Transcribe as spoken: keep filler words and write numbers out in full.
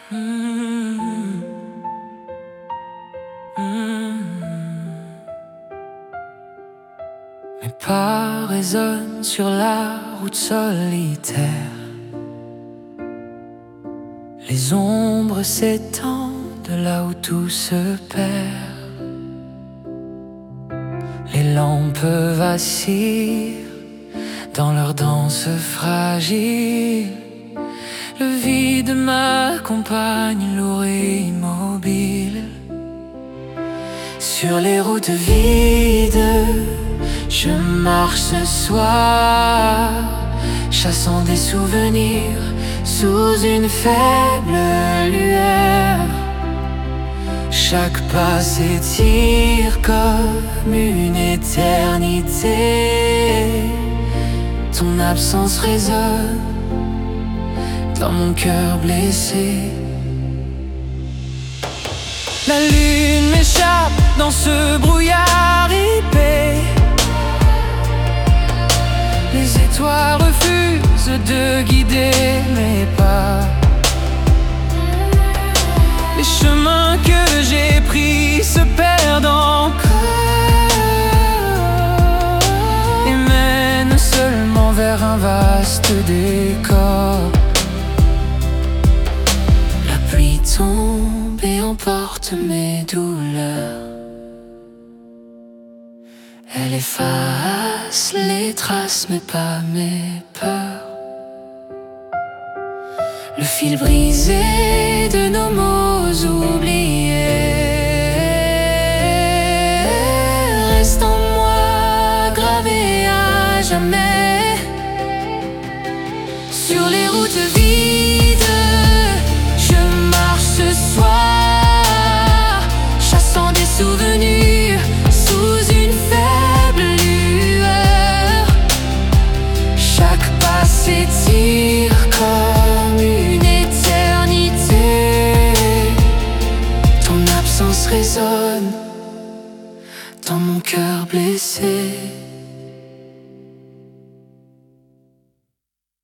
Mmh. Mmh. Mes pas résonnent sur la route solitaire. Les ombres s'étendent là où tout se perd. Les lampes vacillent dans leur danse fragile. Le vide m'accompagne, lourd et immobile. Sur les routes vides, je marche ce soir, chassant des souvenirs sous une faible lueur. Chaque pas s'étire comme une éternité. Ton absence résonne dans mon cœur blessé. La lune m'échappe dans ce brouillard épais. Les étoiles refusent de guider mes pas. Les chemins que j'ai pris se perdent encore et mènent seulement vers un vaste décor. La pluie tombe et emporte mes douleurs. Elle efface les traces mais pas mes peurs. Le fil brisé de nos mots oubliés reste en moi, gravé à jamais. Sur les routes vides, je marche ce soir, chassant des souvenirs sous une faible lueur. Chaque pas s'étire comme une éternité. Ton absence résonne dans mon cœur blessé.